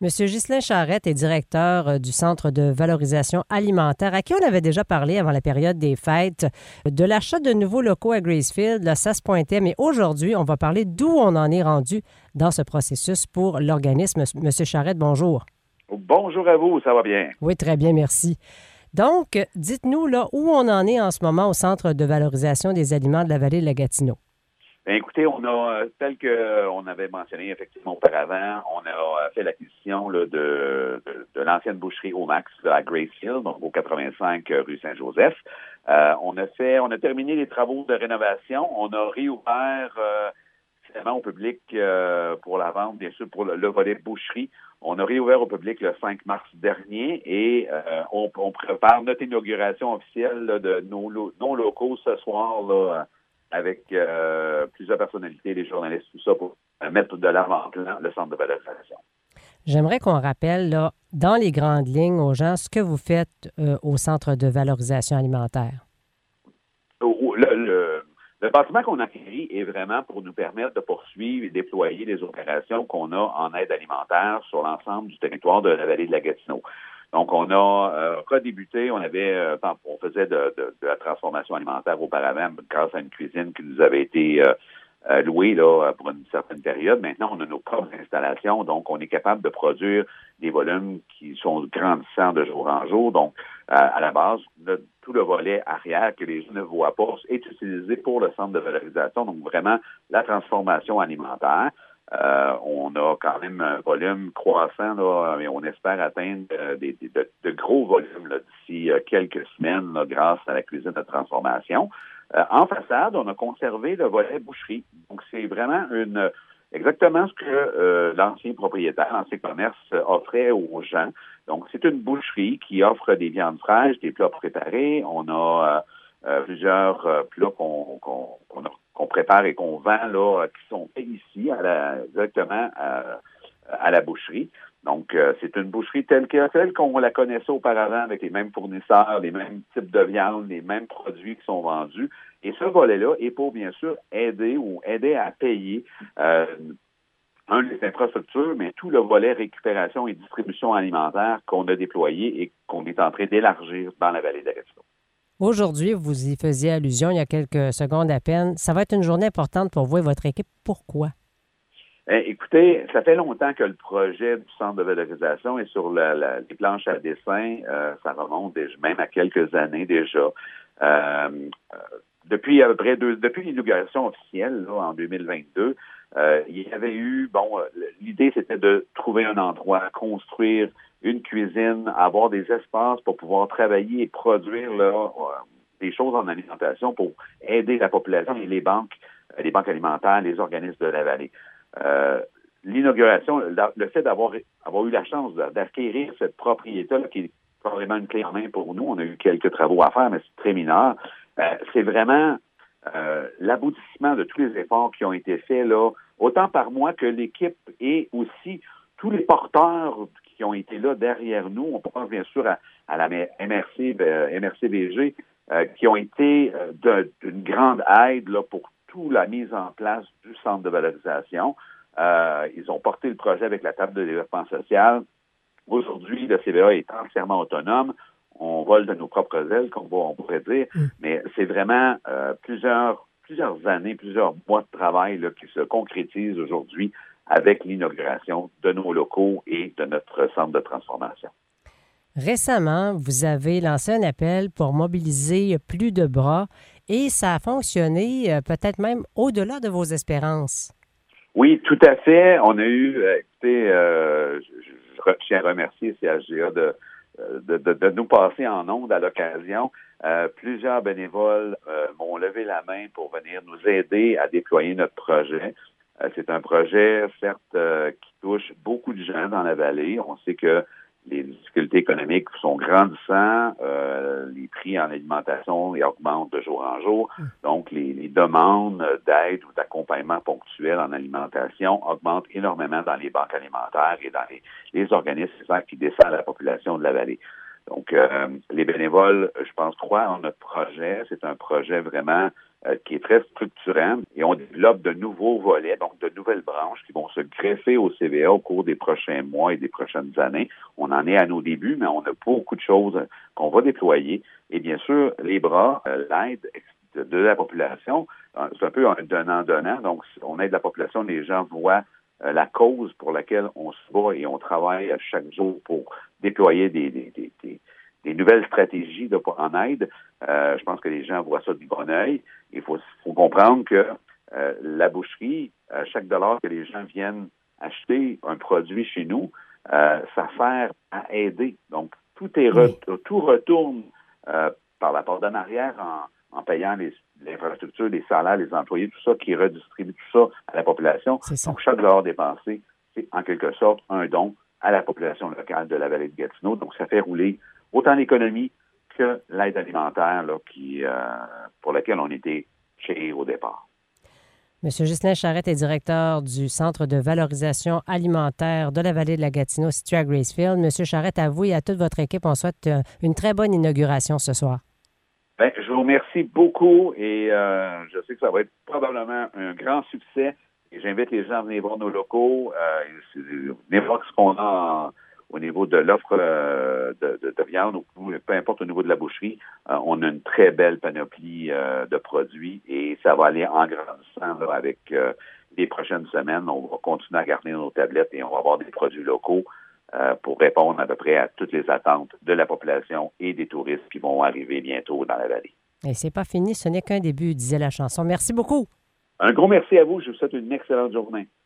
Monsieur Ghislain Charette est directeur du Centre de valorisation alimentaire, à qui on avait déjà parlé avant la période des fêtes de l'achat de nouveaux locaux à Gracefield. Là, ça se pointait, mais aujourd'hui, on va parler d'où on en est rendu dans ce processus pour l'organisme. Monsieur Charette, bonjour. Bonjour à vous, ça va bien? Oui, très bien, merci. Donc, dites-nous là où on en est en ce moment au Centre de valorisation des aliments de la vallée de la Gatineau. Bien, écoutez, on a, tel qu'on avait mentionné effectivement auparavant, on a fait l'acquisition là, de l'ancienne boucherie Omax à Gracefield, donc au 85 rue Saint-Joseph. On a terminé les travaux de rénovation. On a réouvert finalement au public pour la vente, bien sûr, pour le volet boucherie. On a réouvert au public le 5 mars dernier et on prépare notre inauguration officielle là, de nos locaux ce soir là, avec plusieurs personnalités, les journalistes, tout ça, pour mettre de l'avant le centre de valorisation. J'aimerais qu'on rappelle, là, dans les grandes lignes aux gens, ce que vous faites au Centre de valorisation alimentaire. Le bâtiment qu'on a acquis est vraiment pour nous permettre de poursuivre et déployer les opérations qu'on a en aide alimentaire sur l'ensemble du territoire de la vallée de la Gatineau. Donc, on a redébuté, on faisait de la transformation alimentaire auparavant grâce à une cuisine qui nous avait été louée là, pour une certaine période. Maintenant, on a nos propres installations, donc on est capable de produire des volumes qui sont grandissants de jour en jour. Donc, à la base, tout le volet arrière que les gens ne voient pas est utilisé pour le centre de valorisation, donc vraiment la transformation alimentaire. On a quand même un volume croissant, là, et on espère atteindre de gros volumes là, d'ici quelques semaines là, grâce à la cuisine de transformation. En façade, on a conservé le volet boucherie. Donc, c'est vraiment exactement ce que l'ancien propriétaire, l'ancien commerce offrait aux gens. Donc, c'est une boucherie qui offre des viandes fraîches, des plats préparés. On a plusieurs plats qu'on prépare et qu'on vend là, qui sont faits ici directement à la boucherie. Donc, c'est une boucherie telle qu'on la connaissait auparavant, avec les mêmes fournisseurs, les mêmes types de viande, les mêmes produits qui sont vendus. Et ce volet-là est pour, bien sûr, aider à payer les infrastructures, mais tout le volet récupération et distribution alimentaire qu'on a déployé et qu'on est en train d'élargir dans la vallée de la Gatineau. Aujourd'hui, vous y faisiez allusion il y a quelques secondes à peine. Ça va être une journée importante pour vous et votre équipe. Pourquoi? Écoutez, ça fait longtemps que le projet du centre de valorisation est sur les planches à dessin. Ça remonte même à quelques années déjà. Depuis à peu près depuis l'inauguration officielle là, en 2022, il y avait eu, l'idée c'était de trouver un endroit, construire une cuisine, avoir des espaces pour pouvoir travailler et produire là, des choses en alimentation pour aider la population et les banques alimentaires, les organismes de la vallée. L'inauguration, le fait d'avoir eu la chance d'acquérir cette propriété-là, qui est vraiment une clé en main pour nous, on a eu quelques travaux à faire, mais c'est très mineur, c'est vraiment l'aboutissement de tous les efforts qui ont été faits, là, autant par moi que l'équipe et aussi tous les porteurs qui ont été là derrière nous. On pense bien sûr à la MRC-BG, qui ont été d'une grande aide là, pour toute la mise en place du centre de valorisation. Ils ont porté le projet avec la table de développement social. Aujourd'hui, le CVA est entièrement autonome. On vole de nos propres ailes, on pourrait dire, mais c'est vraiment plusieurs années, plusieurs mois de travail là, qui se concrétisent aujourd'hui avec l'inauguration de nos locaux et de notre centre de transformation. Récemment, vous avez lancé un appel pour mobiliser plus de bras et ça a fonctionné peut-être même au-delà de vos espérances. Oui, tout à fait. On a eu, écoutez, je tiens à remercier CHGA de nous passer en ondes à l'occasion. Plusieurs bénévoles m'ont levé la main pour venir nous aider à déployer notre projet. C'est un projet, certes, qui touche beaucoup de gens dans la vallée. On sait que les difficultés économiques sont grandissantes, les prix en alimentation augmentent de jour en jour. Donc, les demandes d'aide ou d'accompagnement ponctuel en alimentation augmentent énormément dans les banques alimentaires et dans les organismes qui desservent la population de la vallée. Donc, les bénévoles, je pense, croient en notre projet. C'est un projet vraiment qui est très structurant, et on développe de nouveaux volets, donc de nouvelles branches qui vont se greffer au CVA au cours des prochains mois et des prochaines années. On en est à nos débuts, mais on a beaucoup de choses qu'on va déployer. Et bien sûr, les bras, l'aide de la population, c'est un peu un donnant-donnant. Donc, on aide la population, les gens voient la cause pour laquelle on se bat et on travaille chaque jour pour déployer des nouvelles stratégies en aide. Je pense que les gens voient ça du bon œil. Il faut comprendre que la boucherie, chaque dollar que les gens viennent acheter un produit chez nous, ça sert à aider. Donc, tout retourne par la porte d'en arrière en payant l'infrastructure, les salaires, les employés, tout ça, qui redistribue tout ça à la population. Donc, chaque dollar dépensé, c'est en quelque sorte un don à la population locale de la vallée de Gatineau. Donc, ça fait rouler autant l'économie que l'aide alimentaire là, pour laquelle on était créé au départ. M. Ghislain Charette est directeur du Centre de valorisation alimentaire de la vallée de la Gatineau situé à Gracefield. M. Charette, à vous et à toute votre équipe, on souhaite une très bonne inauguration ce soir. Bien, je vous remercie beaucoup et je sais que ça va être probablement un grand succès. Et j'invite les gens à venir voir nos locaux, venir voir ce qu'on a au niveau de l'offre de viande, ou peu importe au niveau de la boucherie. On a une très belle panoplie de produits et ça va aller en grandissant là, avec les prochaines semaines. On va continuer à garder nos tablettes et on va avoir des produits locaux pour répondre à peu près à toutes les attentes de la population et des touristes qui vont arriver bientôt dans la vallée. Et c'est pas fini, ce n'est qu'un début, disait la chanson. Merci beaucoup. Un gros merci à vous. Je vous souhaite une excellente journée.